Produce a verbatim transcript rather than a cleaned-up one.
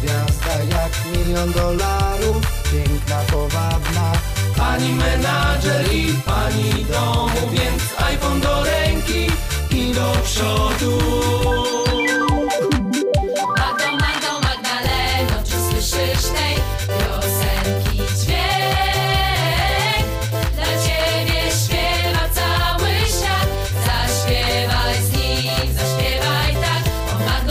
gwiazda jak milion dolarów, piękna, powabna pani menadżer i